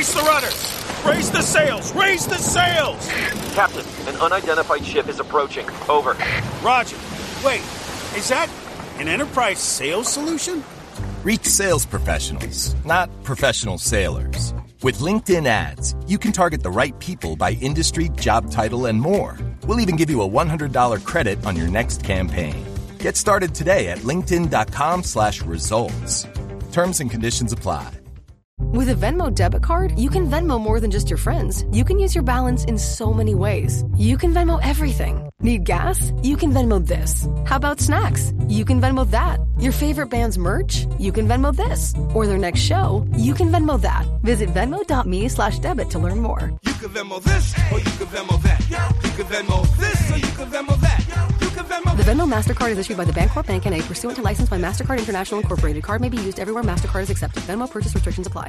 Brace the rudders! Raise the sails! Raise the sails! Captain, an unidentified ship is approaching. Over. Roger. Wait, is that an enterprise sales solution? Reach sales professionals, not professional sailors. With LinkedIn ads, you can target the right people by industry, job title, and more. We'll even give you a $100 credit on your next campaign. Get started today at linkedin.com/results. Terms and conditions apply. With a Venmo debit card, you can Venmo more than just your friends. You can use your balance in so many ways. You can Venmo everything. Need gas? You can Venmo this. How about snacks? You can Venmo that. Your favorite band's merch? You can Venmo this. Or their next show? You can Venmo that. Visit venmo.me/debit to learn more. You can Venmo this, or you can Venmo that. You can Venmo this, or you can Venmo that. You can Venmo. The Venmo MasterCard is issued by the Bancorp Bank N.A. pursuant to license by MasterCard International Incorporated. Card may be used everywhere MasterCard is accepted. Venmo purchase restrictions apply.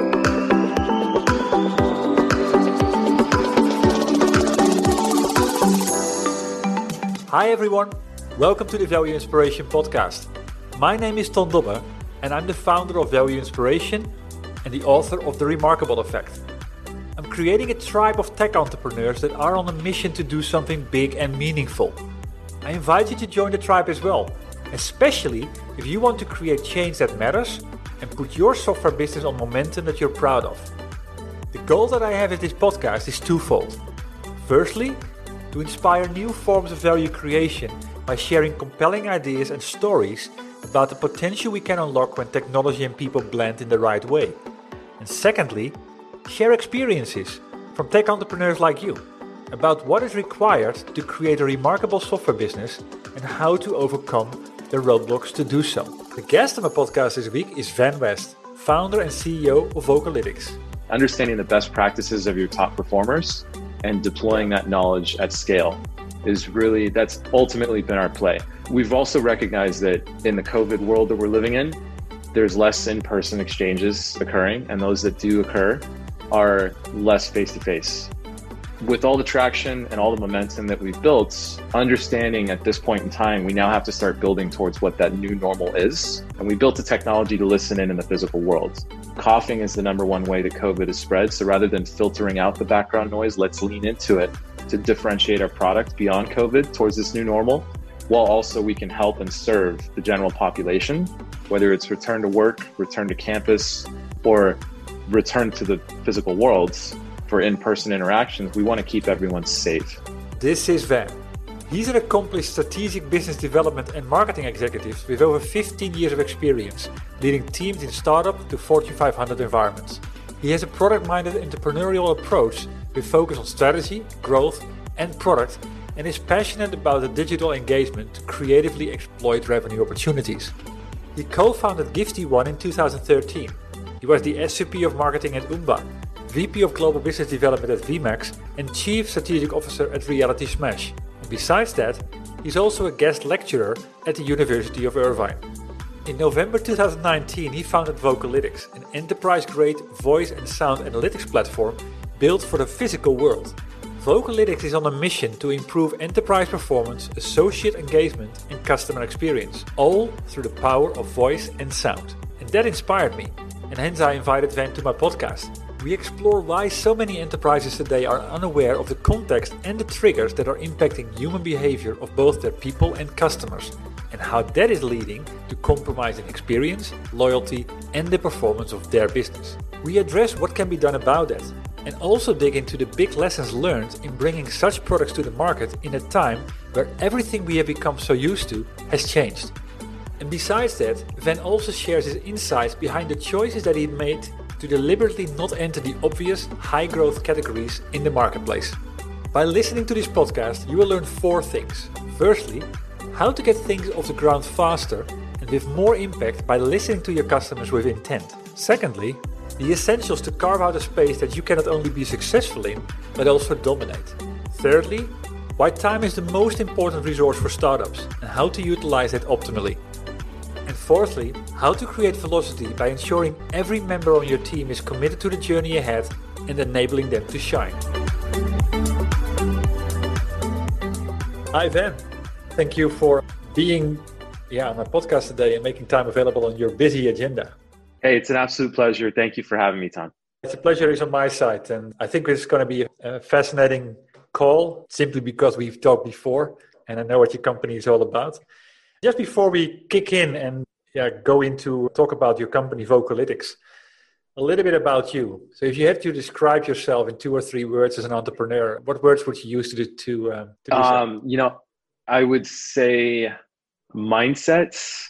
Hi everyone, welcome to the Value Inspiration podcast. My name is Ton Dobbe and I'm the founder of Value Inspiration and the author of The Remarkable Effect. I'm creating a tribe of tech entrepreneurs that are on a mission to do something big and meaningful. I invite you to join the tribe as well, especially if you want to create change that matters and put your software business on momentum that you're proud of. The goal that I have with this podcast is twofold. Firstly, to inspire new forms of value creation by sharing compelling ideas and stories about the potential we can unlock when technology and people blend in the right way. And secondly, share experiences from tech entrepreneurs like you about what is required to create a remarkable software business and how to overcome the roadblocks to do so. The guest on my podcast this week is Van West, founder and CEO of Vocalytics. Understanding the best practices of your top performers and deploying that knowledge at scale that's ultimately been our play. We've also recognized that in the COVID world that we're living in, there's less in-person exchanges occurring, and those that do occur are less face-to-face. With all the traction and all the momentum that we've built, understanding at this point in time, we now have to start building towards what that new normal is. And we built a technology to listen in the physical world. Coughing is the number one way that COVID is spread. So rather than filtering out the background noise, let's lean into it to differentiate our product beyond COVID towards this new normal, while also we can help and serve the general population, whether it's return to work, return to campus, or return to the physical worlds. For in-person interactions, we want to keep everyone safe. This is Van. He's an accomplished strategic business development and marketing executive with over 15 years of experience, leading teams in startup to Fortune 500 environments. He has a product-minded entrepreneurial approach with focus on strategy, growth, and product, and is passionate about the digital engagement to creatively exploit revenue opportunities. He co-founded GiftyOne in 2013. He was the SVP of Marketing at Umba, VP of Global Business Development at VMAX, and Chief Strategic Officer at Reality Smash. And besides that, he's also a guest lecturer at the University of Irvine. In November 2019, he founded Vocalytics, an enterprise-grade voice and sound analytics platform built for the physical world. Vocalytics is on a mission to improve enterprise performance, associate engagement, and customer experience, all through the power of voice and sound. And that inspired me, and hence I invited Van to my podcast. We explore why so many enterprises today are unaware of the context and the triggers that are impacting human behavior of both their people and customers, and how that is leading to compromising experience, loyalty, and the performance of their business. We address what can be done about that, and also dig into the big lessons learned in bringing such products to the market in a time where everything we have become so used to has changed. And besides that, Van also shares his insights behind the choices that he made to deliberately not enter the obvious high-growth categories in the marketplace. By listening to this podcast, you will learn 4 things. Firstly, how to get things off the ground faster and with more impact by listening to your customers with intent. Secondly, the essentials to carve out a space that you can not only be successful in, but also dominate. Thirdly, why time is the most important resource for startups and how to utilize it optimally. And fourthly, how to create velocity by ensuring every member on your team is committed to the journey ahead and enabling them to shine. Hi Van, thank you for being on my podcast today and making time available on your busy agenda. Hey, it's an absolute pleasure. Thank you for having me, Tom. It's a pleasure is on my side. And I think it's going to be a fascinating call simply because we've talked before and I know what your company is all about. Just before we kick in and go into talk about your company, Vocalytics, a little bit about you. So if you had to describe yourself in 2 or 3 words as an entrepreneur, what words would you use to do so? I would say mindsets,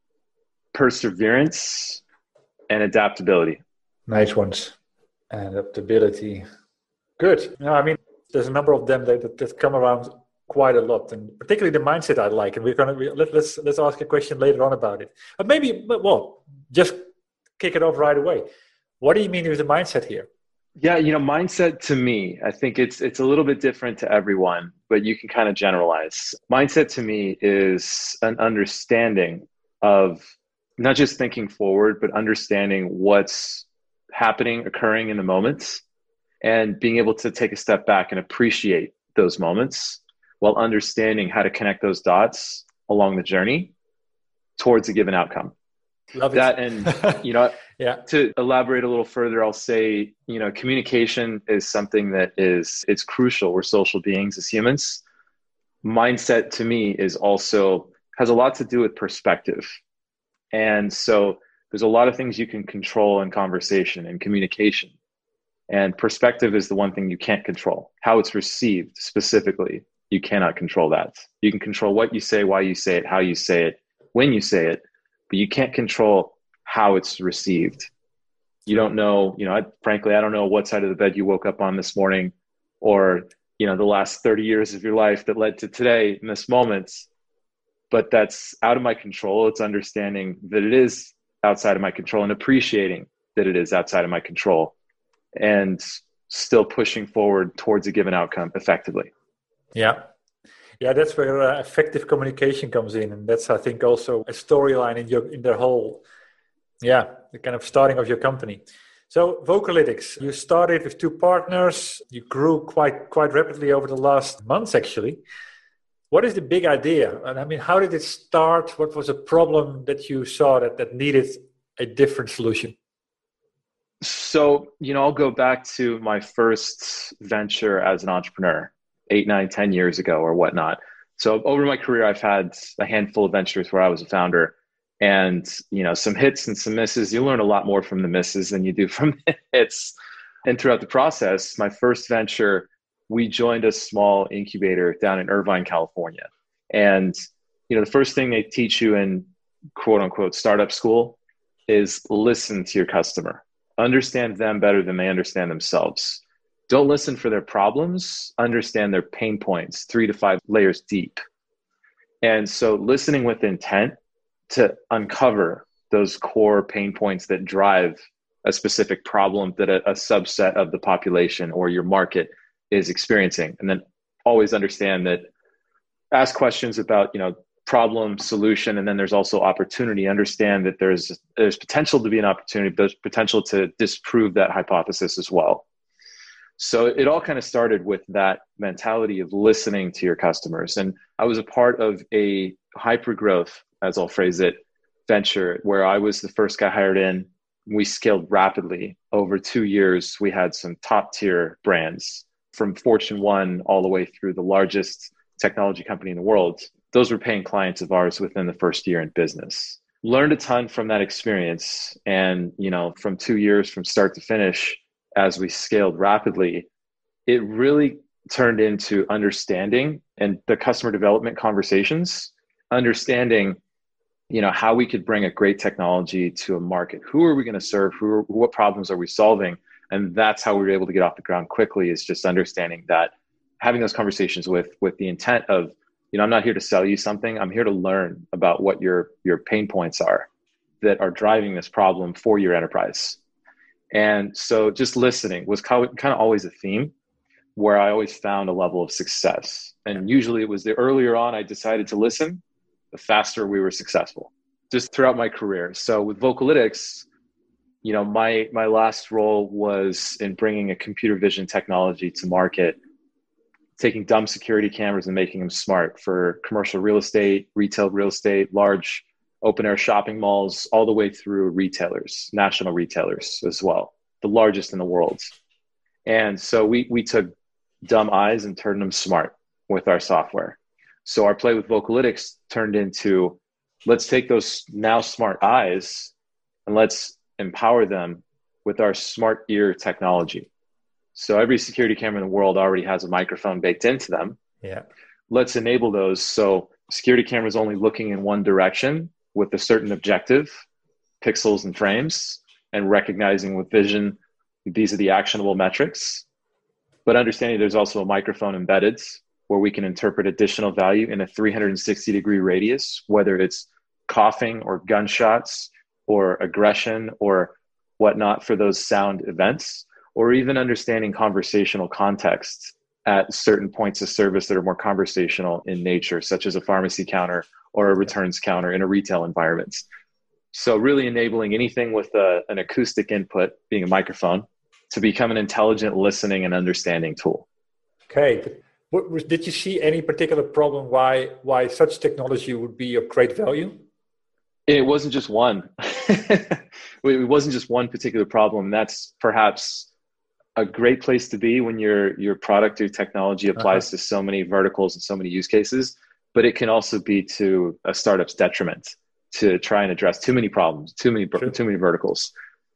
perseverance, and adaptability. Nice ones. Adaptability. Good. No, I mean, there's a number of them that come around quite a lot, and particularly the mindset I like. And let's ask a question later on about it. But just kick it off right away. What do you mean with the mindset here? Yeah, mindset to me, I think it's a little bit different to everyone, but you can kind of generalize. Mindset to me is an understanding of not just thinking forward, but understanding what's happening, occurring in the moments, and being able to take a step back and appreciate those moments while understanding how to connect those dots along the journey towards a given outcome. Love that. It. And, yeah. To elaborate a little further, I'll say, communication is something that it's crucial. We're social beings as humans. Mindset to me has a lot to do with perspective. And so there's a lot of things you can control in conversation and communication. And perspective is the one thing you can't control. How it's received specifically, you cannot control that. You can control what you say, why you say it, how you say it, when you say it, but you can't control how it's received. You don't know, frankly, I don't know what side of the bed you woke up on this morning or, the last 30 years of your life that led to today in this moment, but that's out of my control. It's understanding that it is outside of my control and appreciating that it is outside of my control and still pushing forward towards a given outcome effectively. Yeah. Yeah, that's where effective communication comes in. And that's, I think, also a storyline in their whole, the kind of starting of your company. So Vocalytics, you started with 2 partners. You grew quite rapidly over the last months, actually. What is the big idea? And I mean, how did it start? What was a problem that you saw that needed a different solution? So, I'll go back to my first venture as an entrepreneur 8, 9, 10 years ago or whatnot. So over my career, I've had a handful of ventures where I was a founder and, some hits and some misses. You learn a lot more from the misses than you do from the hits. And throughout the process, my first venture, we joined a small incubator down in Irvine, California. And, the first thing they teach you in quote unquote startup school is listen to your customer, understand them better than they understand themselves. Don't listen for their problems, understand their pain points 3 to 5 layers deep. And so listening with intent to uncover those core pain points that drive a specific problem that a subset of the population or your market is experiencing. And then always understand that, ask questions about, problem, solution, and then there's also opportunity. Understand that there's potential to be an opportunity, but there's potential to disprove that hypothesis as well. So it all kind of started with that mentality of listening to your customers. And I was a part of a hyper-growth, as I'll phrase it, venture where I was the first guy hired in. We scaled rapidly. Over 2 years, we had some top-tier brands from Fortune 1 all the way through the largest technology company in the world. Those were paying clients of ours within the first year in business. Learned a ton from that experience. And, from 2 years from start to finish, as we scaled rapidly, it really turned into understanding and the customer development conversations, understanding, how we could bring a great technology to a market. Who are we going to serve? What problems are we solving? And that's how we were able to get off the ground quickly, is just understanding that, having those conversations with the intent of, I'm not here to sell you something. I'm here to learn about what your pain points are that are driving this problem for your enterprise. And so just listening was kind of always a theme where I always found a level of success. And usually it was the earlier on I decided to listen, the faster we were successful just throughout my career. So with Vocalytics, my last role was in bringing a computer vision technology to market, taking dumb security cameras and making them smart for commercial real estate, retail real estate, large open air shopping malls, all the way through retailers, national retailers as well. the largest in the world. And so we took dumb eyes and turned them smart with our software. So our play with Vocalytics turned into, let's take those now smart eyes and let's empower them with our smart ear technology. So every security camera in the world already has a microphone baked into them. Yeah. Let's enable those so security cameras only looking in one direction with a certain objective, pixels and frames, and recognizing with vision, these are the actionable metrics. But understanding there's also a microphone embedded where we can interpret additional value in a 360-degree radius, whether it's coughing or gunshots or aggression or whatnot for those sound events, or even understanding conversational context at certain points of service that are more conversational in nature, such as a pharmacy counter or a returns counter in a retail environment. So really enabling anything with an acoustic input, being a microphone, to become an intelligent listening and understanding tool. Okay. Did you see any particular problem why such technology would be of great value? It wasn't just one. It wasn't just one particular problem. That's perhaps a great place to be when your product or technology applies to so many verticals and so many use cases, but it can also be to a startup's detriment to try and address too many problems, too many verticals.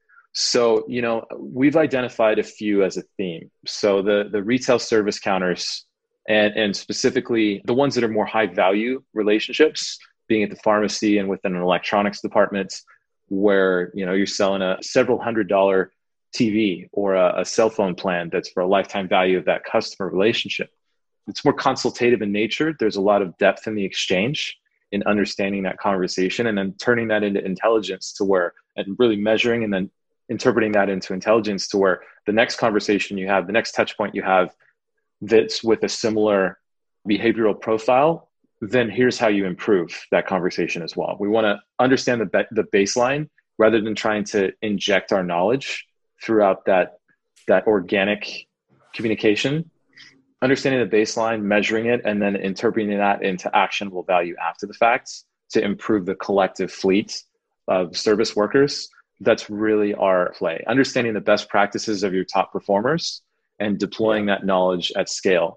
So, we've identified a few as a theme. So the retail service counters and specifically the ones that are more high value relationships, being at the pharmacy and within an electronics department where, you're selling a several $100 TV or a cell phone plan that's for a lifetime value of that customer relationship. It's more consultative in nature. There's a lot of depth in the exchange in understanding that conversation and then turning that into intelligence and really measuring and then interpreting that into intelligence to where the next conversation you have, the next touch point you have that's with a similar behavioral profile, then here's how you improve that conversation as well. We want to understand the baseline rather than trying to inject our knowledge throughout that organic communication. Understanding the baseline, measuring it, and then interpreting that into actionable value after the fact to improve the collective fleet of service workers. That's really our play. Understanding the best practices of your top performers and deploying that knowledge at scale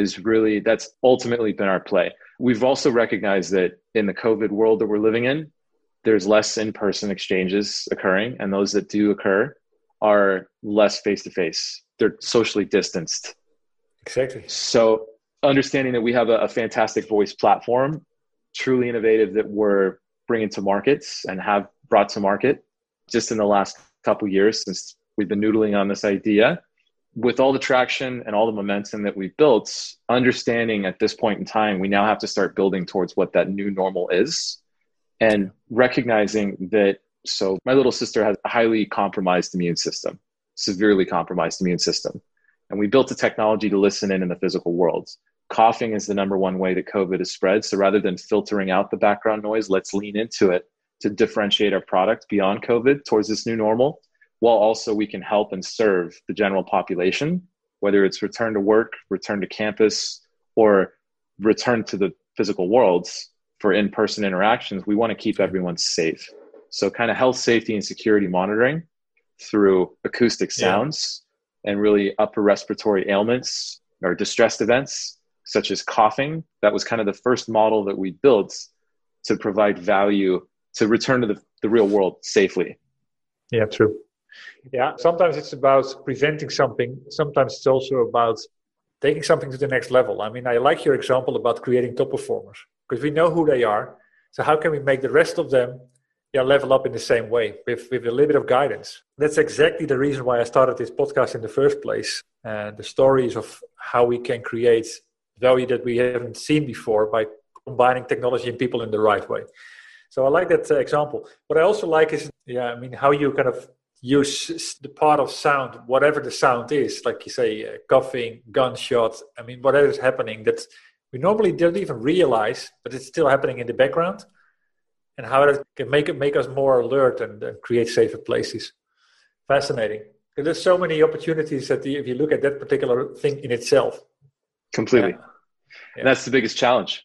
that's ultimately been our play. We've also recognized that in the COVID world that we're living in, there's less in-person exchanges occurring, and those that do occur are less face-to-face. They're socially distanced. Exactly. So understanding that we have a fantastic voice platform, truly innovative, that we're bringing to markets and have brought to market just in the last couple of years since we've been noodling on this idea. With all the traction and all the momentum that we've built, understanding at this point in time, we now have to start building towards what that new normal is and recognizing that. So my little sister has a highly compromised immune system, severely compromised immune system. And we built a technology to listen in the physical world. Coughing is the number one way that COVID is spread. So rather than filtering out the background noise, let's lean into it to differentiate our product beyond COVID towards this new normal, while also we can help and serve the general population, whether it's return to work, return to campus, or return to the physical worlds for in-person interactions. We want to keep everyone safe. So kind of health, safety, and security monitoring through acoustic sounds and really upper respiratory ailments or distressed events, such as coughing. That was kind of the first model that we built to provide value to return to the real world safely. Yeah, true. Yeah, sometimes it's about preventing something. Sometimes it's also about taking something to the next level. I mean, I like your example about creating top performers because we know who they are. So how can we make the rest of them level up in the same way with a little bit of guidance? That's exactly the reason why I started this podcast in the first place. And the stories of how we can create value that we haven't seen before by combining technology and people in the right way. So I like that example. What I also like is, how you kind of use the part of sound, whatever the sound is, like you say, coughing, gunshot, whatever is happening that we normally don't even realize, but it's still happening in the background, and how that can make us more alert and create safer places. Fascinating. Because there's so many opportunities that if you look at that particular thing in itself. Completely. Yeah. And that's the biggest challenge.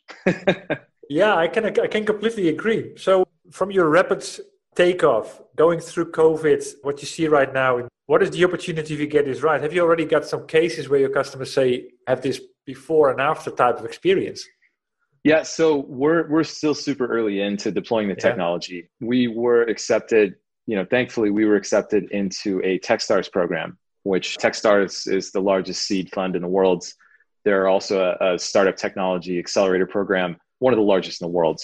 Yeah, I can completely agree. So from your rapid takeoff, going through COVID, what you see right now in What is the opportunity if you get this right? Have you already got some cases where your customers say have this before and after type of experience? Yeah, so we're still super early into deploying the technology. We were accepted, thankfully we were accepted into a Techstars program, which Techstars is the largest seed fund in the world. They're also a startup technology accelerator program, one of the largest in the world.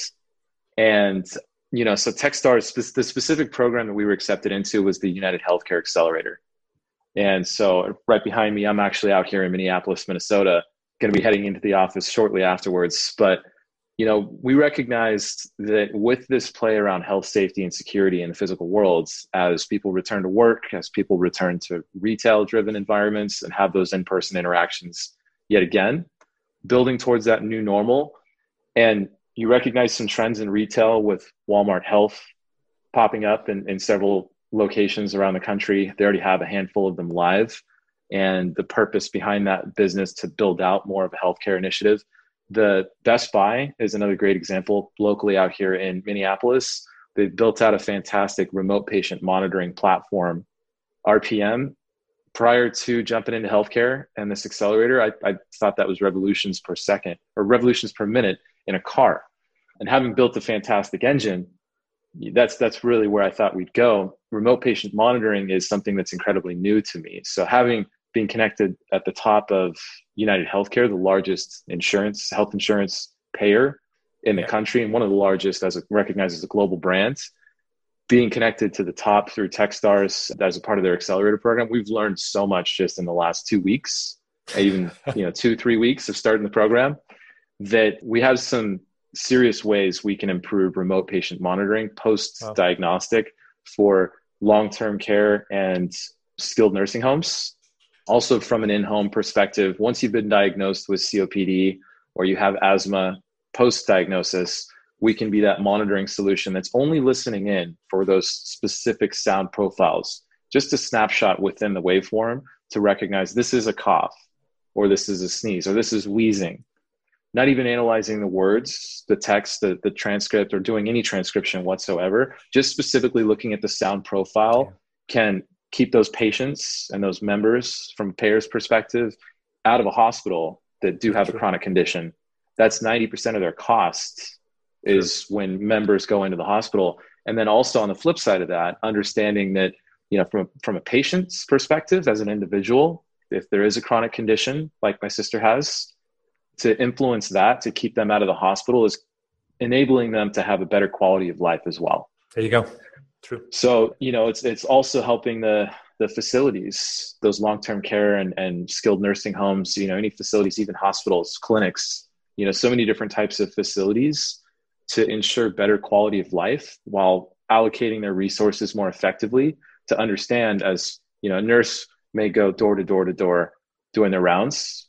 And, so Techstars, the specific program that we were accepted into was the United Healthcare Accelerator. And so right behind me, I'm actually out here in Minneapolis, Minnesota, going to be heading into the office shortly afterwards. But, we recognized that with this play around health, safety, and security in the physical worlds, as people return to work, as people return to retail-driven environments and have those in-person interactions yet again, building towards that new normal. And you recognize some trends in retail with Walmart Health popping up in several locations around the country. They already have a handful of them live. And the purpose behind that business to build out more of a healthcare initiative. The Best Buy is another great example locally out here in Minneapolis. They've built out a fantastic remote patient monitoring platform, RPM. Prior to jumping into healthcare and this accelerator, I thought that was revolutions per second or revolutions per minute in a car. And having built a fantastic engine, that's really where I thought we'd go. Remote patient monitoring is something that's incredibly new to me. So having been connected at the top of United Healthcare, the largest health insurance payer in the country, and one of the largest recognized as a global brand, being connected to the top through Techstars as a part of their accelerator program, we've learned so much just in the last 2 weeks, even 2-3 weeks of starting the program, that we have some serious ways we can improve remote patient monitoring post-diagnostic for long-term care and skilled nursing homes. Also from an in-home perspective, once you've been diagnosed with COPD or you have asthma post-diagnosis, we can be that monitoring solution that's only listening in for those specific sound profiles, just a snapshot within the waveform to recognize this is a cough, or this is a sneeze, or this is wheezing. Not even analyzing the words, the text, the transcript, or doing any transcription whatsoever, just specifically looking at the sound profile can keep those patients and those members from a payer's perspective out of a hospital that do have a chronic condition. That's 90% of their costs is when members go into the hospital. And then also on the flip side of that, understanding that, from a patient's perspective as an individual, if there is a chronic condition like my sister has, to influence that, to keep them out of the hospital is enabling them to have a better quality of life as well. There you go. True. So, it's also helping the facilities, those long-term care and skilled nursing homes, any facilities, even hospitals, clinics, so many different types of facilities to ensure better quality of life while allocating their resources more effectively to understand as, a nurse may go door to door to door doing their rounds.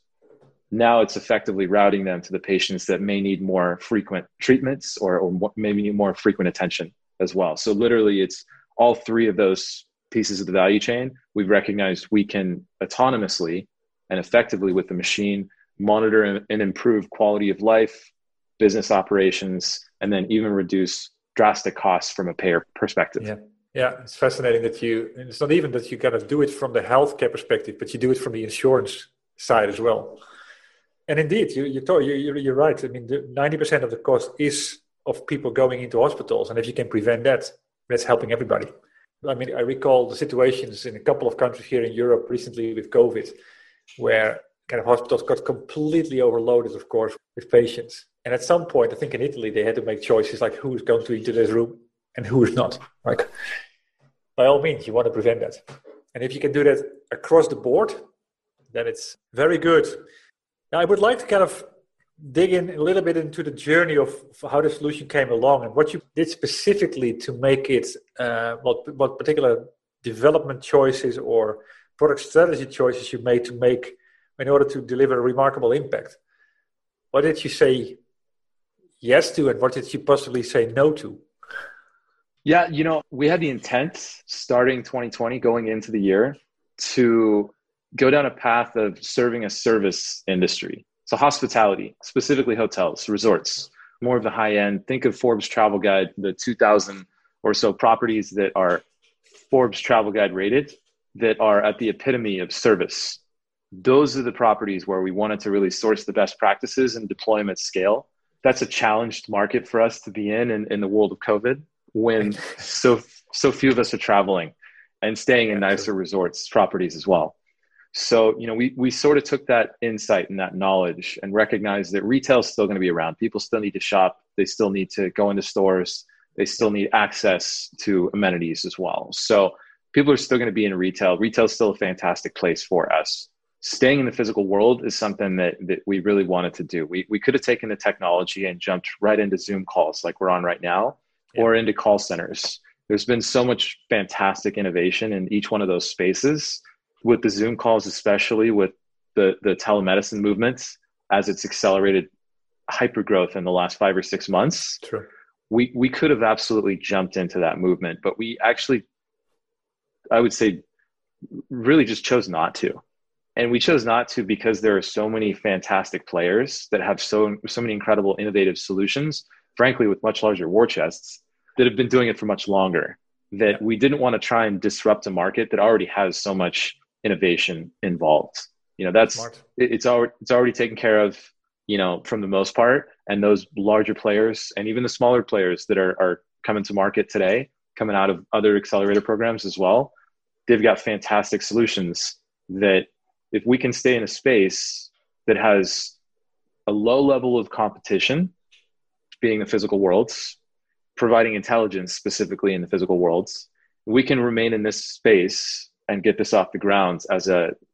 Now it's effectively routing them to the patients that may need more frequent treatments or maybe need more frequent attention as well. So literally it's all three of those pieces of the value chain. We've recognized we can autonomously and effectively with the machine monitor and improve quality of life, business operations, and then even reduce drastic costs from a payer perspective. Yeah, it's fascinating that it's not even that you gotta do it from the healthcare perspective, but you do it from the insurance side as well. And indeed, you're right. I mean, 90% of the cost is of people going into hospitals. And if you can prevent that, that's helping everybody. I mean, I recall the situations in a couple of countries here in Europe recently with COVID, where kind of hospitals got completely overloaded, of course, with patients. And at some point, I think in Italy, they had to make choices like who's going to enter this room and who is not. Like, by all means, you want to prevent that. And if you can do that across the board, then it's very good. Now, I would like to kind of dig in a little bit into the journey of how the solution came along and what you did specifically to make it, what particular development choices or product strategy choices you made to make in order to deliver a remarkable impact. What did you say yes to and what did you possibly say no to? Yeah, we had the intent starting 2020 going into the year to go down a path of serving a service industry. So hospitality, specifically hotels, resorts, more of the high end. Think of Forbes Travel Guide, the 2,000 or so properties that are Forbes Travel Guide rated. that are at the epitome of service. Those are the properties where we wanted to really source the best practices and deploy them at scale. That's a challenged market for us to be in the world of COVID, when so few of us are traveling and staying in nicer resorts properties as well. So, we sort of took that insight and that knowledge and recognized that retail is still going to be around. People still need to shop. They still need to go into stores. They still need access to amenities as well. So people are still going to be in retail. Retail is still a fantastic place for us. Staying in the physical world is something that we really wanted to do. We could have taken the technology and jumped right into Zoom calls like we're on right now, or into call centers. There's been so much fantastic innovation in each one of those spaces, with the Zoom calls, especially with the telemedicine movements, as it's accelerated hypergrowth in the last 5 or 6 months. True. We could have absolutely jumped into that movement, but we actually, I would say, really just chose not to. And we chose not to because there are so many fantastic players that have so many incredible innovative solutions, frankly, with much larger war chests, that have been doing it for much longer, that we didn't want to try and disrupt a market that already has so much innovation involved. It's already taken care of, from the most part. And those larger players and even the smaller players that are coming to market today, coming out of other accelerator programs as well, they've got fantastic solutions that, if we can stay in a space that has a low level of competition, being the physical worlds, providing intelligence specifically in the physical worlds, we can remain in this space and get this off the ground as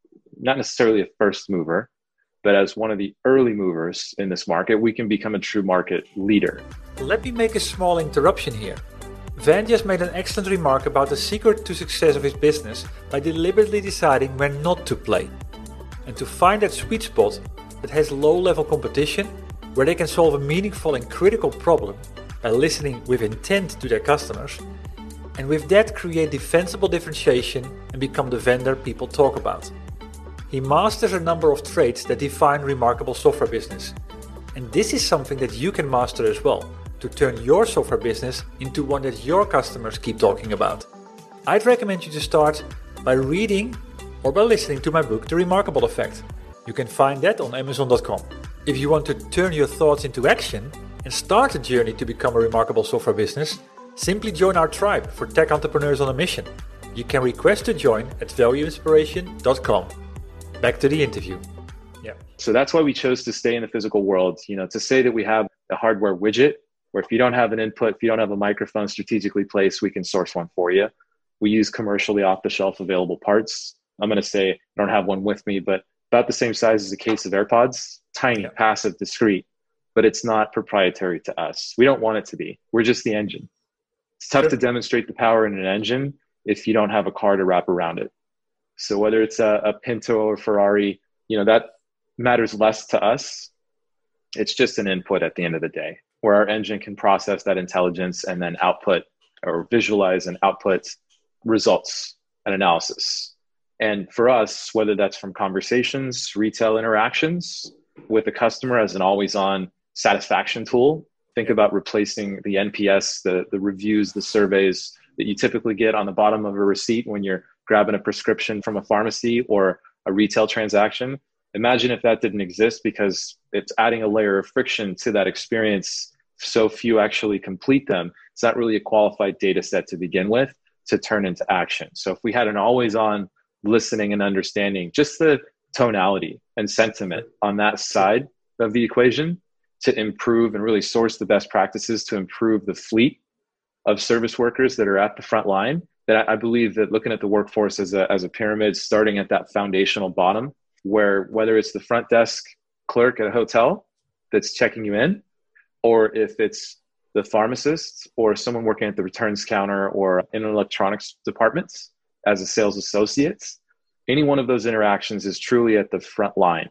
not necessarily a first mover, but as one of the early movers in this market. We can become a true market leader. Let me make a small interruption here. Van just made an excellent remark about the secret to success of his business by deliberately deciding where not to play. And to find that sweet spot that has low-level competition, where they can solve a meaningful and critical problem by listening with intent to their customers, and with that create defensible differentiation and become the vendor people talk about. He masters a number of traits that define remarkable software business. And this is something that you can master as well, to turn your software business into one that your customers keep talking about. I'd recommend you to start by reading or by listening to my book, The Remarkable Effect. You can find that on Amazon.com. If you want to turn your thoughts into action and start a journey to become a remarkable software business, simply join our tribe for tech entrepreneurs on a mission. You can request to join at valueinspiration.com. Back to the interview. Yeah. So that's why we chose to stay in the physical world. To say that we have a hardware widget where if you don't have an input, if you don't have a microphone strategically placed, we can source one for you. We use commercially off-the-shelf available parts. I'm going to say, I don't have one with me, but about the same size as a case of AirPods, tiny, passive, discreet, but it's not proprietary to us. We don't want it to be. We're just the engine. It's tough to demonstrate the power in an engine if you don't have a car to wrap around it. So whether it's a Pinto or Ferrari, that matters less to us. It's just an input at the end of the day, where our engine can process that intelligence and then output or visualize and output results and analysis. And for us, whether that's from conversations, retail interactions with the customer as an always-on satisfaction tool, think about replacing the NPS, the reviews, the surveys that you typically get on the bottom of a receipt when you're grabbing a prescription from a pharmacy or a retail transaction. Imagine if that didn't exist, because it's adding a layer of friction to that experience. So few actually complete them. It's not really a qualified data set to begin with to turn into action. So if we had an always-on listening and understanding, just the tonality and sentiment on that side of the equation to improve and really source the best practices to improve the fleet of service workers that are at the front line, that I believe that looking at the workforce as a pyramid, starting at that foundational bottom, where whether it's the front desk clerk at a hotel that's checking you in, or if it's the pharmacist or someone working at the returns counter or in an electronics departments as a sales associate, any one of those interactions is truly at the front line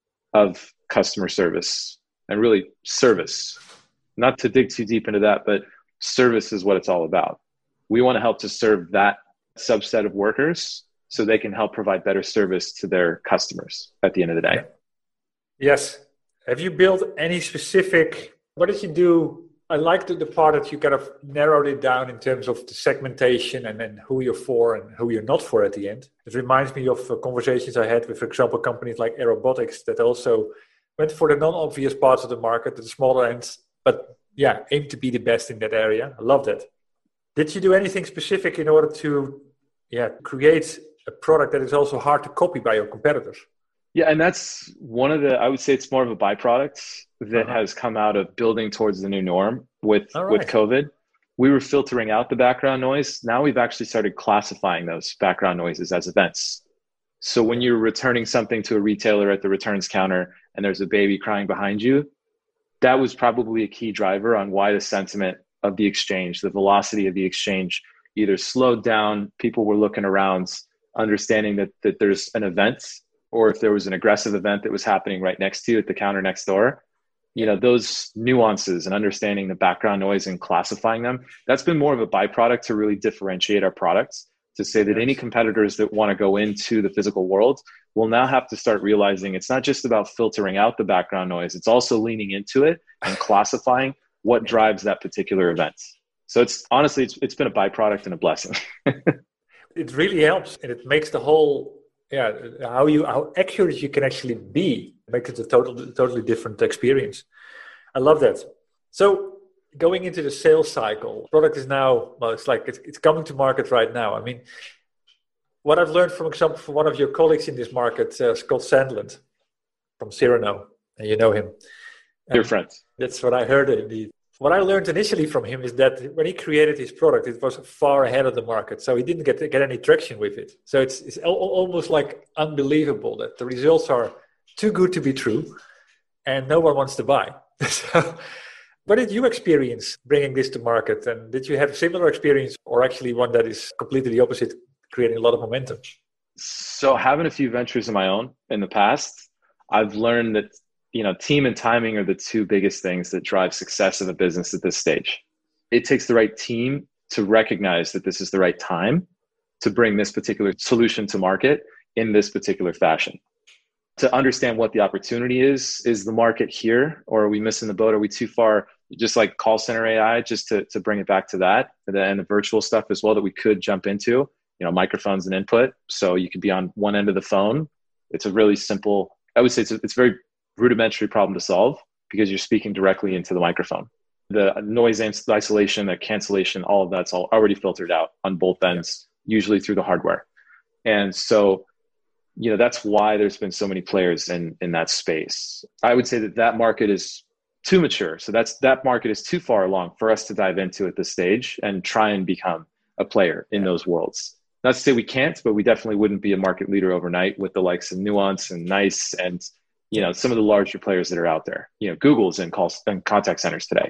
of customer service, and really service. Not to dig too deep into that, but service is what it's all about. We want to help to serve that subset of workers so they can help provide better service to their customers at the end of the day. Yes. Have you built any specific, what did you do I like the part that you kind of narrowed it down in terms of the segmentation and then who you're for and who you're not for at the end. It reminds me of conversations I had with, for example, companies like Aerobotics that also went for the non-obvious parts of the market, the smaller ends, but yeah, aim to be the best in that area. I love that. Did you do anything specific in order to create a product that is also hard to copy by your competitors? Yeah, and that's one of the, I would say it's more of a byproduct that has come out of building towards the new norm with COVID. We were filtering out the background noise. Now we've actually started classifying those background noises as events. So when you're returning something to a retailer at the returns counter and there's a baby crying behind you, that was probably a key driver on why the sentiment of the exchange, the velocity of the exchange either slowed down, people were looking around, understanding that there's an event, or if there was an aggressive event that was happening right next to you at the counter next door, those nuances and understanding the background noise and classifying them, that's been more of a byproduct to really differentiate our products, to say that any competitors that want to go into the physical world will now have to start realizing it's not just about filtering out the background noise, it's also leaning into it and classifying what drives that particular event. So it's been a byproduct and a blessing. It really helps, and it makes the whole how accurate you can actually be. It makes it a totally different experience. I love that. So going into the sales cycle, product is now, it's coming to market right now. I mean, what I've learned, for example, from one of your colleagues in this market, Scott Sandland from Cyrano, and you know him. Dear friends. That's what I heard indeed. What I learned initially from him is that when he created his product, it was far ahead of the market. So he didn't get any traction with it. So it's almost like unbelievable that the results are too good to be true and no one wants to buy. So what did you experience bringing this to market? And did you have a similar experience, or actually one that is completely the opposite, creating a lot of momentum? So having a few ventures of my own in the past, I've learned that team and timing are the two biggest things that drive success of a business at this stage. It takes the right team to recognize that this is the right time to bring this particular solution to market in this particular fashion. To understand what the opportunity is the market here, or are we missing the boat? Are we too far? Just like call center AI, just to bring it back to that, and the virtual stuff as well that we could jump into, microphones and input. So you could be on one end of the phone. It's a really simple, I would say it's very rudimentary problem to solve because you're speaking directly into the microphone. The noise isolation, the cancellation, all of that's all already filtered out on both ends, usually through the hardware. And so, that's why there's been so many players in that space. I would say that market is too mature. So that market is too far along for us to dive into at this stage and try and become a player in those worlds. Not to say we can't, but we definitely wouldn't be a market leader overnight with the likes of Nuance and NICE and some of the larger players that are out there. Google's in contact centers today.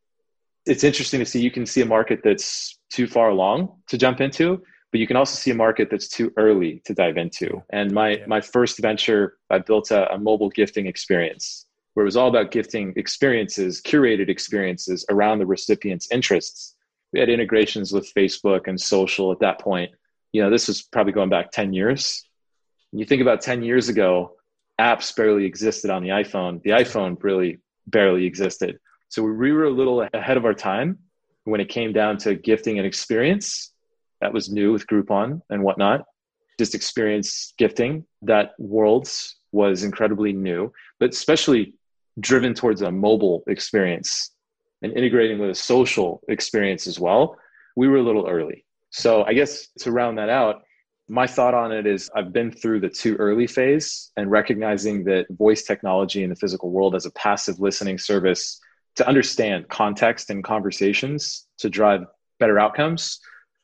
It's interesting to see. You can see a market that's too far along to jump into, but you can also see a market that's too early to dive into. And my first venture, I built a mobile gifting experience where it was all about gifting experiences, curated experiences around the recipient's interests. We had integrations with Facebook and social at that point. This was probably going back 10 years. You think about 10 years ago, apps barely existed on the iPhone. The iPhone really barely existed. So we were a little ahead of our time when it came down to gifting an experience. That was new with Groupon and whatnot. Just experience gifting. That world was incredibly new, but especially driven towards a mobile experience and integrating with a social experience as well. We were a little early. So I guess to round that out, my thought on it is I've been through the too early phase and recognizing that voice technology in the physical world as a passive listening service to understand context and conversations to drive better outcomes.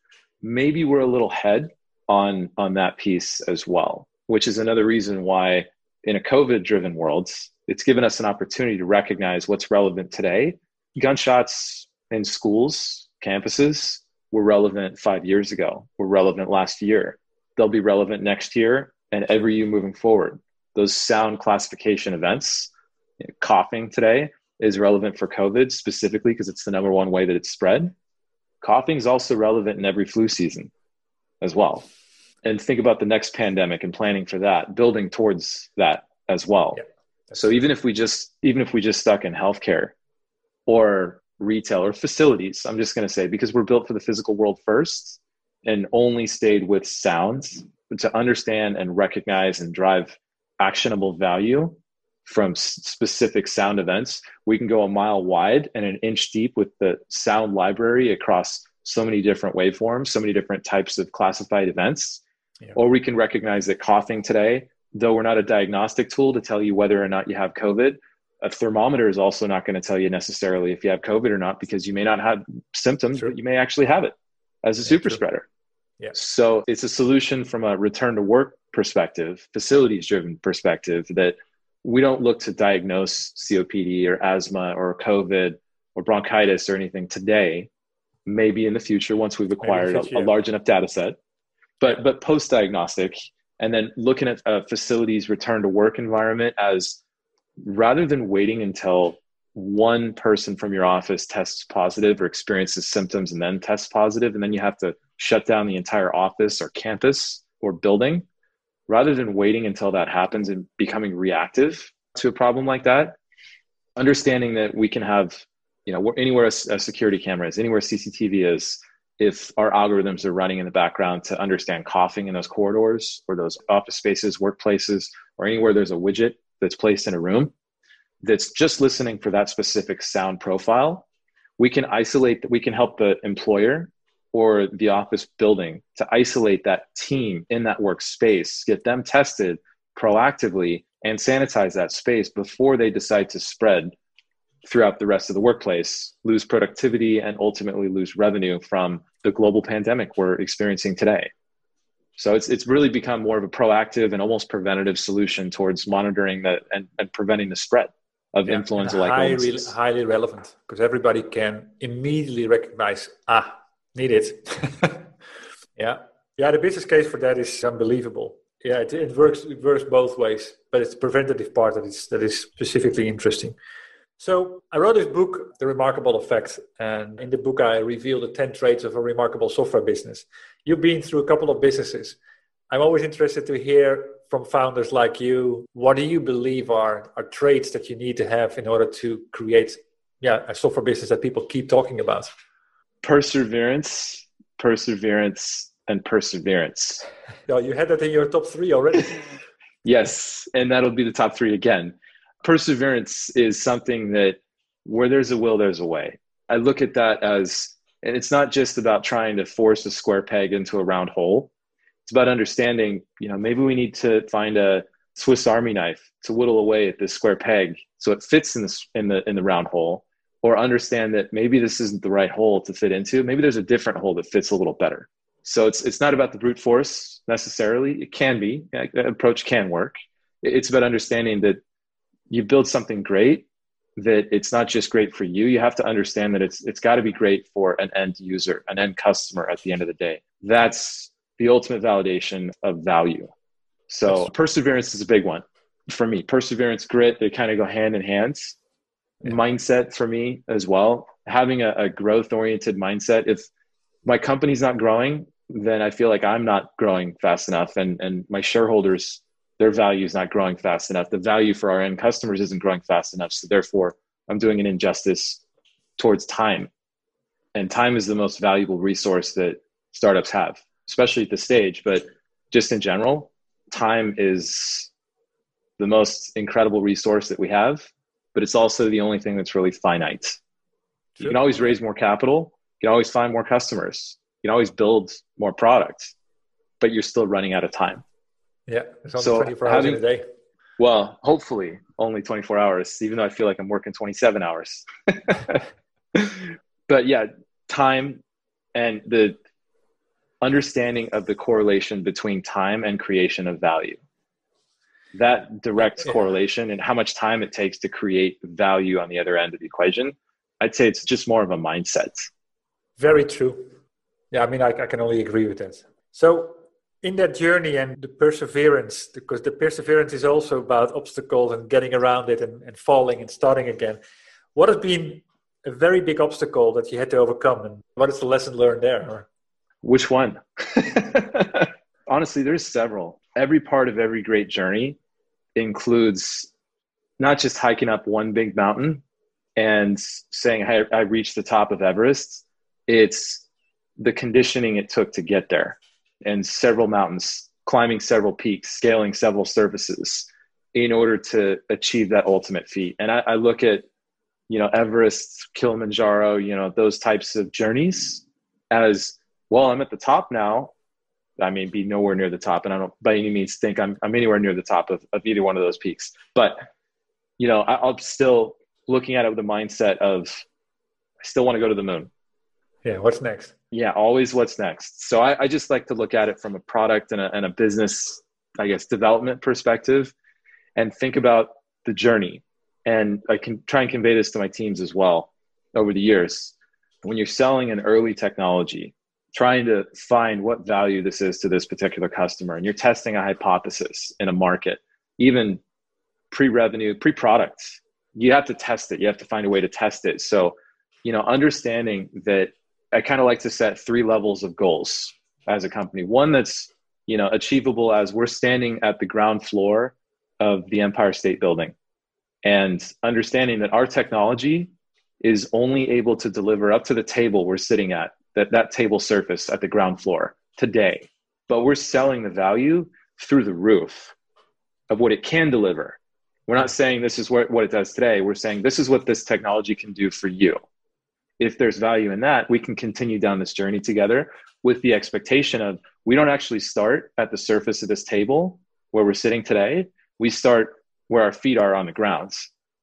Maybe we're a little ahead on that piece as well, which is another reason why in a COVID-driven world, it's given us an opportunity to recognize what's relevant today. Gunshots in schools, campuses were relevant 5 years ago, were relevant last year. They'll be relevant next year and every year moving forward. Those sound classification events, coughing today is relevant for COVID specifically because it's the number one way that it's spread. Coughing is also relevant in every flu season as well. And think about the next pandemic and planning for that, building towards that as well. Yeah. So even if we just stuck in healthcare or retail or facilities, I'm just going to say, because we're built for the physical world first and only stayed with sounds, to understand and recognize and drive actionable value from specific sound events. We can go a mile wide and an inch deep with the sound library across so many different waveforms, so many different types of classified events. Yeah. Or we can recognize that coughing today, though we're not a diagnostic tool to tell you whether or not you have COVID, a thermometer is also not going to tell you necessarily if you have COVID or not, because you may not have symptoms, but you may actually have it as a super spreader. Yeah. So it's a solution from a return to work perspective, facilities driven perspective, that we don't look to diagnose COPD or asthma or COVID or bronchitis or anything today, maybe in the future once we've acquired a large enough data set, but post-diagnostic, and then looking at a facility's return to work environment as, rather than waiting until one person from your office tests positive or experiences symptoms and then tests positive, and then you have to shut down the entire office or campus or building, rather than waiting until that happens and becoming reactive to a problem like that, understanding that we can have, anywhere a security camera is, anywhere CCTV is, if our algorithms are running in the background to understand coughing in those corridors or those office spaces, workplaces, or anywhere there's a widget that's placed in a room that's just listening for that specific sound profile, we can help the employer or the office building to isolate that team in that workspace, get them tested proactively, and sanitize that space before they decide to spread throughout the rest of the workplace, lose productivity, and ultimately lose revenue from the global pandemic we're experiencing today. So it's really become more of a proactive and almost preventative solution towards monitoring and preventing the spread of influenza-like illnesses. Highly relevant, because everybody can immediately recognize, need it. Yeah, the business case for that is unbelievable. Yeah, it works both ways, but it's the preventative part that is specifically interesting. So I wrote this book, The Remarkable Effect, and in the book I reveal the 10 traits of a remarkable software business. You've been through a couple of businesses. I'm always interested to hear from founders like you, what do you believe are traits that you need to have in order to create a software business that people keep talking about? Perseverance, and perseverance. No, you had that in your top 3 already. Yes, and that'll be the top 3 again. Perseverance is something that where there's a will, there's a way. I look at that as, and it's not just about trying to force a square peg into a round hole. It's about understanding, maybe we need to find a Swiss Army knife to whittle away at this square peg so it fits in the round hole, or understand that maybe this isn't the right hole to fit into. Maybe there's a different hole that fits a little better. So it's not about the brute force necessarily. It can be, that approach can work. It's about understanding that you build something great, that it's not just great for you. You have to understand that it's got to be great for an end user, an end customer at the end of the day. That's the ultimate validation of value. So perseverance is a big one for me. Perseverance, grit, they kind of go hand in hand. Yeah. Mindset for me as well. Having a growth-oriented mindset. If my company's not growing, then I feel like I'm not growing fast enough, and my shareholders, their value is not growing fast enough. The value for our end customers isn't growing fast enough. So therefore, I'm doing an injustice towards time. And time is the most valuable resource that startups have, especially at this stage. But just in general, time is the most incredible resource that we have. But it's also the only thing that's really finite. Sure. You can always raise more capital. You can always find more customers. You can always build more product. But you're still running out of time. Yeah, it's only 24 hours in a day. Well, hopefully only 24 hours, even though I feel like I'm working 27 hours. But yeah, time and the understanding of the correlation between time and creation of value. That direct correlation and how much time it takes to create value on the other end of the equation, I'd say it's just more of a mindset. Very true. Yeah, I can only agree with that. So in that journey and the perseverance, because the perseverance is also about obstacles and getting around it and falling and starting again. What has been a very big obstacle that you had to overcome, and what is the lesson learned there? Which one? Honestly, there's several. Every part of every great journey includes not just hiking up one big mountain and saying, hey, I reached the top of Everest. It's the conditioning it took to get there, and several mountains, climbing several peaks, scaling several surfaces in order to achieve that ultimate feat. And I look at, Everest, Kilimanjaro, those types of journeys as, well, I'm at the top now. I may be nowhere near the top, and I don't by any means think I'm anywhere near the top of either one of those peaks. But, I'm still looking at it with the mindset of, I still want to go to the moon. Yeah, what's next? Yeah, always what's next. So I just like to look at it from a product and a business, I guess, development perspective, and think about the journey. And I can try and convey this to my teams as well over the years. When you're selling an early technology, trying to find what value this is to this particular customer, and you're testing a hypothesis in a market, even pre-revenue, pre-product, you have to test it. You have to find a way to test it. So, understanding that, I kind of like to set 3 levels of goals as a company. One that's, achievable as we're standing at the ground floor of the Empire State Building, and understanding that our technology is only able to deliver up to the table we're sitting at, that table surface at the ground floor today. But we're selling the value through the roof of what it can deliver. We're not saying this is what it does today. We're saying this is what this technology can do for you. If there's value in that, we can continue down this journey together with the expectation of, we don't actually start at the surface of this table where we're sitting today. We start where our feet are on the ground.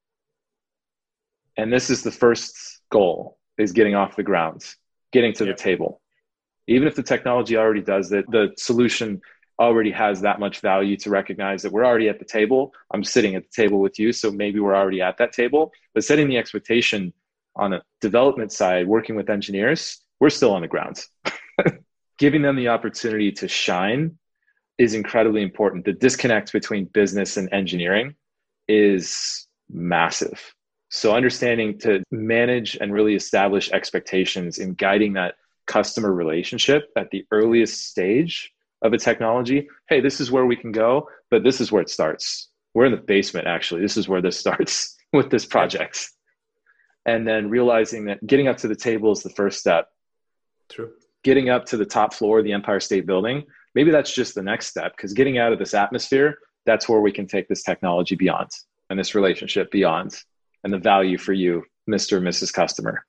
And this is the first goal, is getting off the ground, getting to the table. Even if the technology already does that, the solution already has that much value to recognize that we're already at the table. I'm sitting at the table with you, so maybe we're already at that table. But setting the expectation on the development side, working with engineers, we're still on the ground. Giving them the opportunity to shine is incredibly important. The disconnect between business and engineering is massive. So understanding to manage and really establish expectations in guiding that customer relationship at the earliest stage of a technology. Hey, this is where we can go, but this is where it starts. We're in the basement, actually. This is where this starts with this project. And then realizing that getting up to the table is the first step. True. Getting up to the top floor of the Empire State Building, maybe that's just the next step, because getting out of this atmosphere, that's where we can take this technology beyond, and this relationship beyond, and the value for you, Mr. and Mrs. Customer.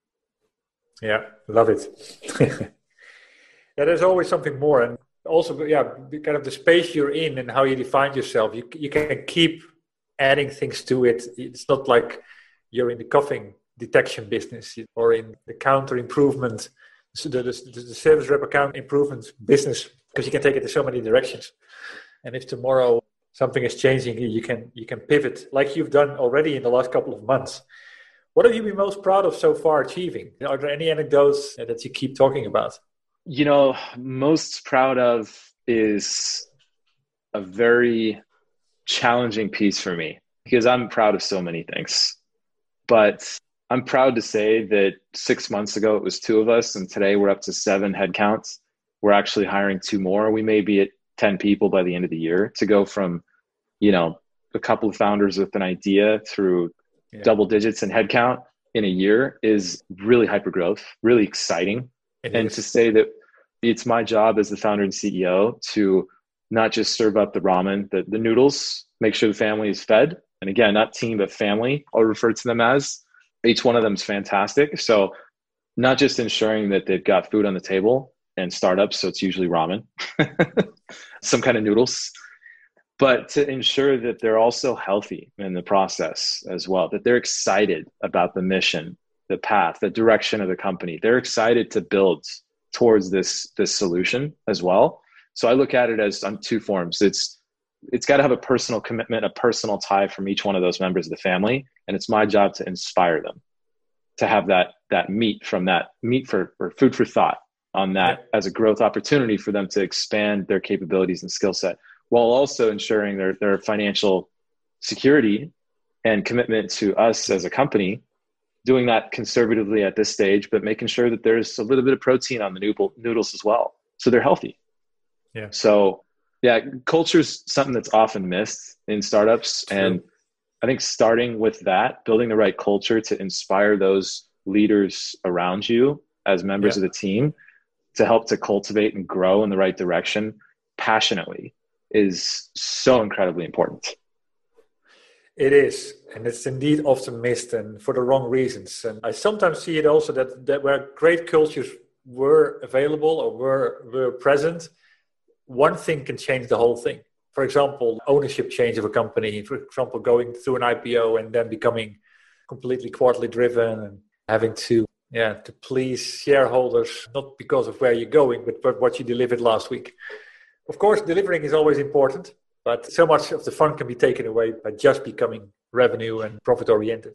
Yeah, love it. Yeah, there's always something more. And also, kind of the space you're in and how you define yourself, you can keep adding things to it. It's not like you're in the coughing detection business or in the counter improvement, so the service rep account improvement business, because you can take it in so many directions. And if tomorrow something is changing, you can pivot like you've done already in the last couple of months. What have you been most proud of so far achieving? Are there any anecdotes that you keep talking about? Most proud of is a very challenging piece for me, because I'm proud of so many things. But I'm proud to say that 6 months ago, it was 2 of us, and today we're up to 7 headcounts. We're actually hiring 2 more. We may be at 10 people by the end of the year, to go from, a couple of founders with an idea through double digits in headcount in a year is really hypergrowth, really exciting. And to say that it's my job as the founder and CEO to not just serve up the ramen, the noodles, make sure the family is fed. And again, not team, but family, I'll refer to them as. Each one of them is fantastic. So not just ensuring that they've got food on the table and startups, so it's usually ramen, some kind of noodles, but to ensure that they're also healthy in the process as well, that they're excited about the mission, the path, the direction of the company. They're excited to build towards this solution as well. So I look at it as on 2 forms. It's got to have a personal commitment, a personal tie from each one of those members of the family. And it's my job to inspire them to have that meat for food for thought on that as a growth opportunity for them to expand their capabilities and skill set, while also ensuring their financial security and commitment to us as a company, doing that conservatively at this stage, but making sure that there's a little bit of protein on the noodles as well, so they're healthy. Yeah. So culture is something that's often missed in startups. True. And I think starting with that, building the right culture to inspire those leaders around you as members of the team to help to cultivate and grow in the right direction passionately is so incredibly important. It is, and it's indeed often missed, and for the wrong reasons. And I sometimes see it also that where great cultures were available or were present, one thing can change the whole thing. For example, ownership change of a company, for example, going through an IPO and then becoming completely quarterly driven and having to please shareholders, not because of where you're going, but what you delivered last week. Of course, delivering is always important, but so much of the fun can be taken away by just becoming revenue and profit oriented.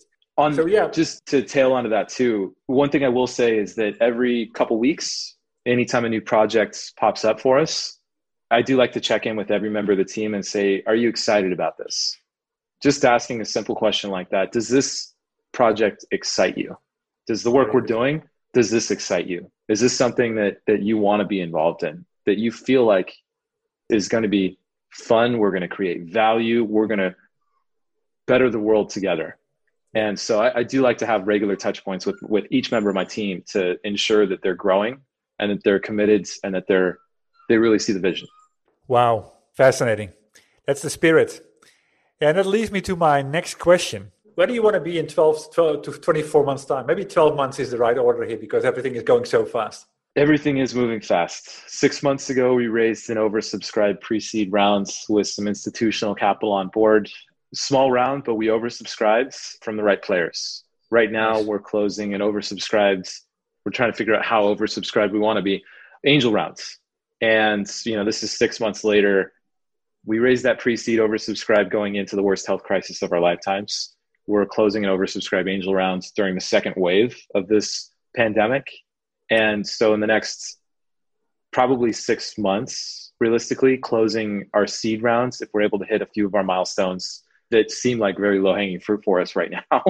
Just to tail onto that too, one thing I will say is that every couple weeks, anytime a new project pops up for us, I do like to check in with every member of the team and say, are you excited about this? Just asking a simple question like that. Does this project excite you? Does the work we're doing, does this excite you? Is this something that you want to be involved in, that you feel like is going to be fun? We're going to create value. We're going to better the world together. And so I do like to have regular touch points with each member of my team to ensure that they're growing and that they're committed and that they really see the vision. Wow, fascinating. That's the spirit. And that leads me to my next question. Where do you want to be in 12 to 24 months' time? Maybe 12 months is the right order here because everything is going so fast. Everything is moving fast. 6 months ago, we raised an oversubscribed pre-seed rounds with some institutional capital on board. Small round, but we oversubscribed from the right players. Right now, we're closing an oversubscribed. We're trying to figure out how oversubscribed we want to be. Angel rounds. And, this is 6 months later. We raised that pre-seed oversubscribed going into the worst health crisis of our lifetimes. We're closing an oversubscribed angel rounds during the second wave of this pandemic. And so in the next probably 6 months, realistically, closing our seed rounds, if we're able to hit a few of our milestones that seem like very low-hanging fruit for us right now,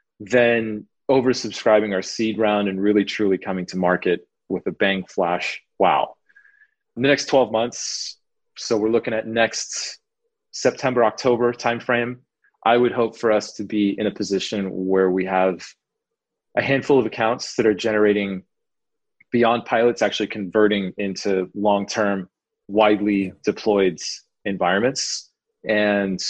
then oversubscribing our seed round and really truly coming to market with a bang flash. Wow. In the next 12 months, so we're looking at next September, October timeframe, I would hope for us to be in a position where we have a handful of accounts that are generating beyond pilots, actually converting into long-term, widely deployed environments. And,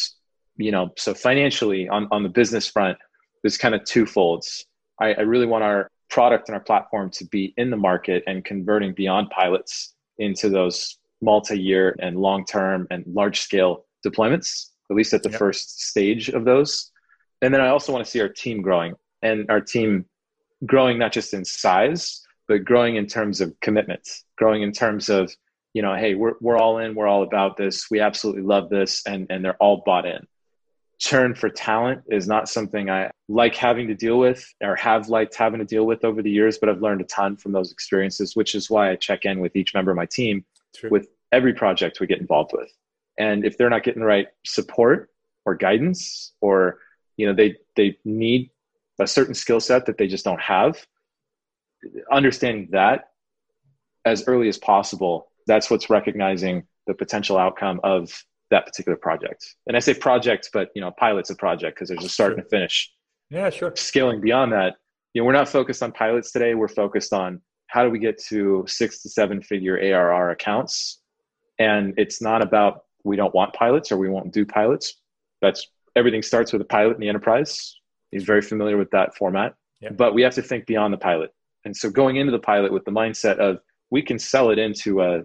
so financially on the business front, there's kind of twofold. I really want our product and our platform to be in the market and converting beyond pilots into those multi-year and long-term and large-scale deployments, at least at the first stage of those. And then I also want to see our team growing, and our team growing not just in size, but growing in terms of commitment, growing in terms of, hey, we're all in, we're all about this. We absolutely love this. And they're all bought in. Churn for talent is not something I like having to deal with or have liked having to deal with over the years, but I've learned a ton from those experiences, which is why I check in with each member of my team with every project we get involved with. And if they're not getting the right support or guidance, or, they need a certain skill set that they just don't have, understanding that as early as possible, that's what's recognizing the potential outcome of that particular project. And I say project, but pilot's a project because there's a start and a finish. Yeah, sure. Scaling beyond that, we're not focused on pilots today. We're focused on how do we get to 6 to 7 figure ARR accounts. And it's not about we don't want pilots or we won't do pilots. Everything starts with a pilot in the enterprise. He's very familiar with that format, but we have to think beyond the pilot. And so going into the pilot with the mindset of we can sell it into a,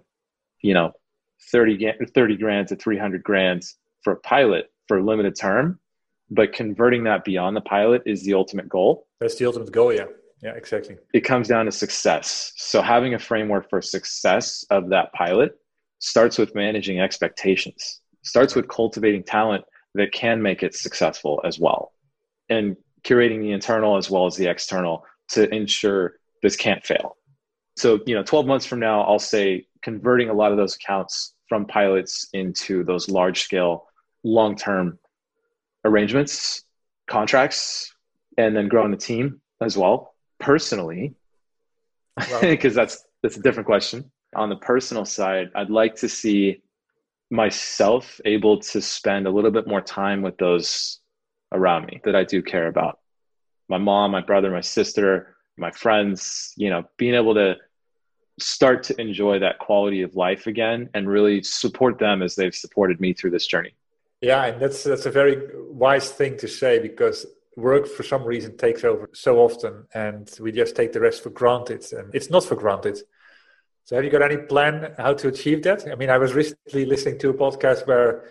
30 grand to 300 grand for a pilot for a limited term, but converting that beyond the pilot is the ultimate goal. That's the ultimate goal. Yeah. Yeah, exactly. It comes down to success. So having a framework for success of that pilot starts with managing expectations, starts with cultivating talent that can make it successful as well, and curating the internal as well as the external to ensure this can't fail. So, 12 months from now, I'll say converting a lot of those accounts from pilots into those large scale, long-term arrangements, contracts, and then growing the team as well. Personally, because that's a different question. On the personal side, I'd like to see myself able to spend a little bit more time with those around me that I do care about. My mom, my brother, my sister, my friends, being able to start to enjoy that quality of life again and really support them as they've supported me through this journey. Yeah, and that's a very wise thing to say, because work for some reason takes over so often and we just take the rest for granted, and it's not for granted. So have you got any plan how to achieve that? I mean, I was recently listening to a podcast where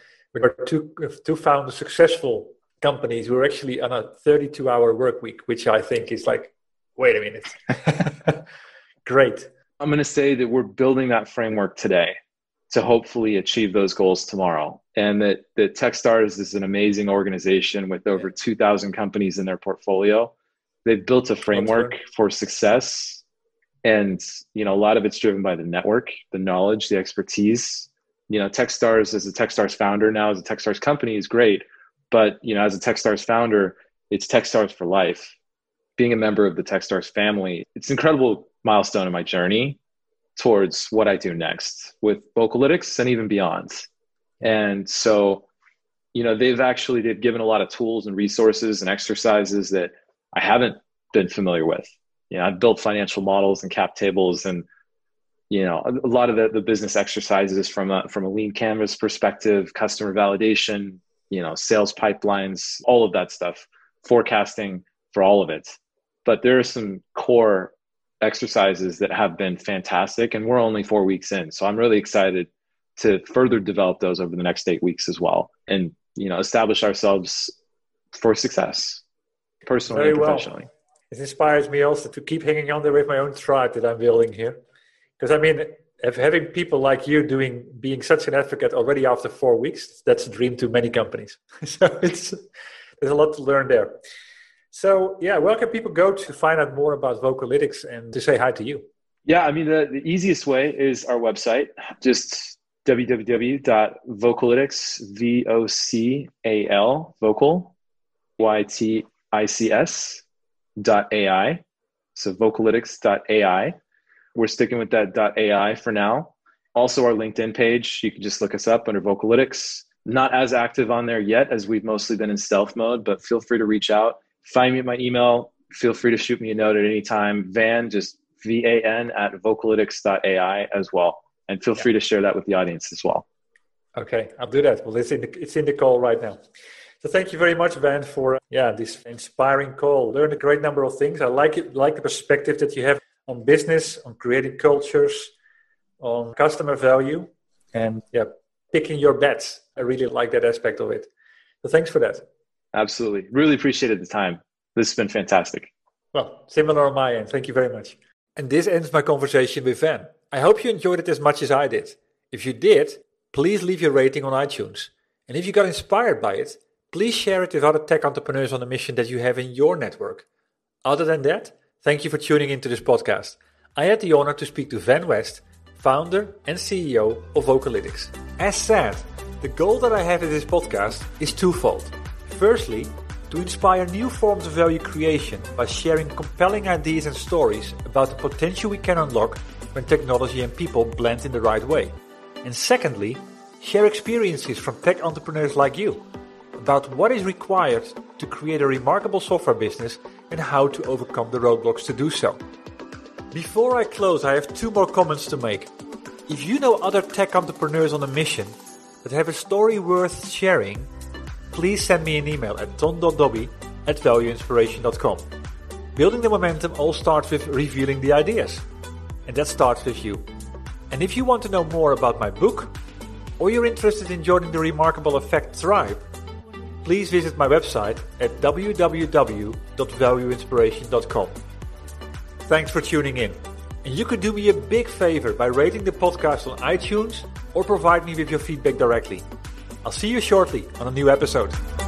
two founders, successful companies, who were actually on a 32-hour work week, which I think is like, wait a minute. Great. I'm going to say that we're building that framework today to hopefully achieve those goals tomorrow. And that Techstars is an amazing organization with over 2,000 companies in their portfolio. They've built a framework for success. And, a lot of it's driven by the network, the knowledge, the expertise. Techstars, as a Techstars founder now, as a Techstars company is great. But, as a Techstars founder, it's Techstars for life. Being a member of the Techstars family, it's an incredible milestone in my journey towards what I do next with Vocalytics and even beyond. And so, they've given a lot of tools and resources and exercises that I haven't been familiar with. I've built financial models and cap tables and, a lot of the business exercises from a lean canvas perspective, customer validation, sales pipelines, all of that stuff, forecasting for all of it. But there are some core exercises that have been fantastic, and we're only 4 weeks in. So I'm really excited to further develop those over the next 8 weeks as well, and establish ourselves for success, personally and professionally. Well. It inspires me also to keep hanging on there with my own tribe that I'm building here. Because I mean, having people like you being such an advocate already after 4 weeks, that's a dream to many companies. So there's a lot to learn there. So yeah, where can people go to find out more about Vocalytics and to say hi to you? Yeah, I mean, the easiest way is our website, just www.vocalytics, VOCAL, vocal, YTICS.ai. So vocalytics.ai. We're sticking with that .ai for now. Also our LinkedIn page, you can just look us up under Vocalytics. Not as active on there yet, as we've mostly been in stealth mode, but feel free to reach out. Find me at my email. Feel free to shoot me a note at any time. Van, just VAN at vocalytics.ai as well. And feel free to share that with the audience as well. Okay, I'll do that. Well, it's in the call right now. So thank you very much, Van, for this inspiring call. Learned a great number of things. I like the perspective that you have on business, on creating cultures, on customer value, and picking your bets. I really like that aspect of it. So thanks for that. Absolutely. Really appreciated the time. This has been fantastic. Well, similar on my end. Thank you very much. And this ends my conversation with Van. I hope you enjoyed it as much as I did. If you did, please leave your rating on iTunes. And if you got inspired by it, please share it with other tech entrepreneurs on the mission that you have in your network. Other than that, thank you for tuning into this podcast. I had the honor to speak to Van West, founder and CEO of Vocalytics. As said, the goal that I have with this podcast is twofold. Firstly, to inspire new forms of value creation by sharing compelling ideas and stories about the potential we can unlock when technology and people blend in the right way. And secondly, share experiences from tech entrepreneurs like you about what is required to create a remarkable software business and how to overcome the roadblocks to do so. Before I close, I have 2 more comments to make. If you know other tech entrepreneurs on a mission that have a story worth sharing, please send me an email at ton.dobby@valueinspiration.com. Building the momentum all starts with revealing the ideas. And that starts with you. And if you want to know more about my book, or you're interested in joining the Remarkable Effect Tribe, please visit my website at www.valueinspiration.com. Thanks for tuning in. And you could do me a big favor by rating the podcast on iTunes or provide me with your feedback directly. I'll see you shortly on a new episode.